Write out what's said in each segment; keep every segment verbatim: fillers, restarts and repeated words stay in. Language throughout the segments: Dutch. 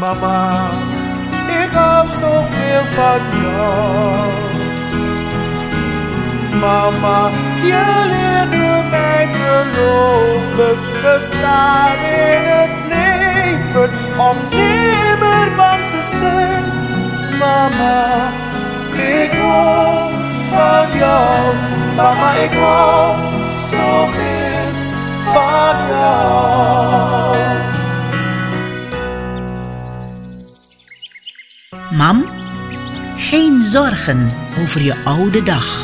Mama, ik hou zoveel van jou. Mama, je leerde mij geloven, te staan in het leven, om nimmer bang te zijn. Mama, ik hou van jou. Mama, ik hou zoveel van jou. Mam, geen zorgen over je oude dag.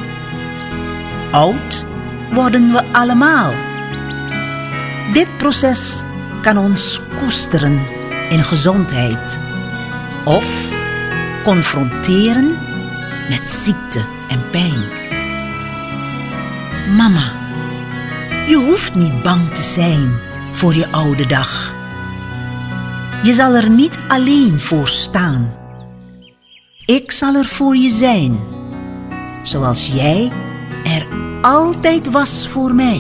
Oud worden we allemaal. Dit proces kan ons koesteren in gezondheid of confronteren met ziekte en pijn. Mama, je hoeft niet bang te zijn voor je oude dag. Je zal er niet alleen voor staan. Ik zal er voor je zijn, zoals jij er altijd was voor mij.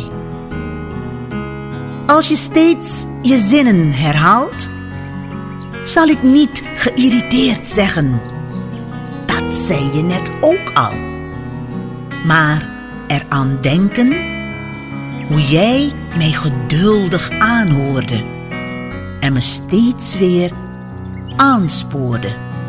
Als je steeds je zinnen herhaalt, zal ik niet geïrriteerd zeggen: dat zei je net ook al. Maar eraan denken hoe jij mij geduldig aanhoorde en me steeds weer aanspoorde.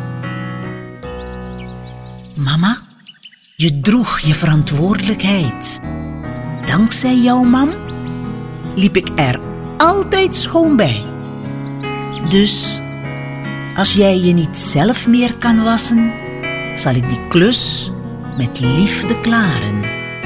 Mama, je droeg je verantwoordelijkheid. Dankzij jouw mam liep ik er altijd schoon bij. Dus als jij je niet zelf meer kan wassen, zal ik die klus met liefde klaren.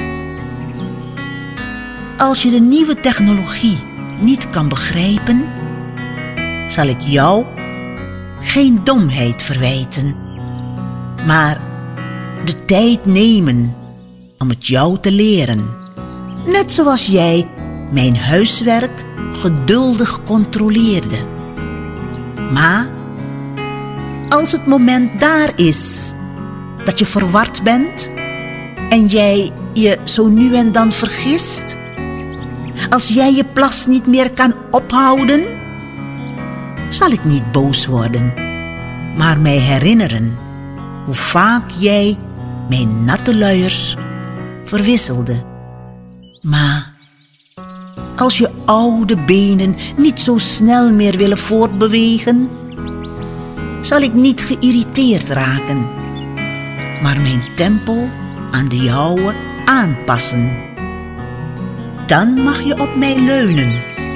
Als je de nieuwe technologie niet kan begrijpen, zal ik jou geen domheid verwijten, maar de tijd nemen om het jou te leren. Net zoals jij mijn huiswerk geduldig controleerde. Maar als het moment daar is dat je verward bent en jij je zo nu en dan vergist, als jij je plas niet meer kan ophouden, zal ik niet boos worden, maar mij herinneren hoe vaak jij mijn natte luiers verwisselde. Maar als je oude benen niet zo snel meer willen voortbewegen, zal ik niet geïrriteerd raken, maar mijn tempo aan de jouwe aanpassen. Dan mag je op mij leunen,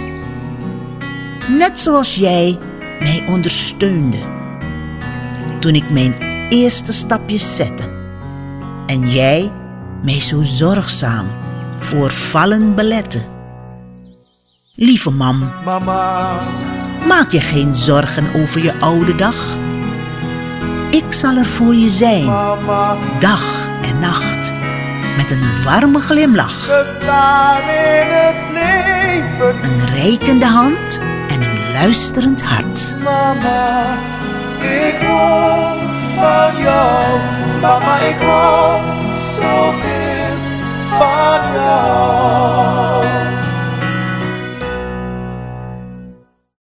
net zoals jij mij ondersteunde toen ik mijn eerste stapjes zette en jij mij zo zorgzaam voor vallen belette. Lieve mam, Mama, maak je geen zorgen over je oude dag. Ik zal er voor je zijn, Mama, dag en nacht, met een warme glimlach, we staan in het leven. een reikende hand en een luisterend hart. Mama, ik hou van jou. Mama, ik hou zoveel van jou.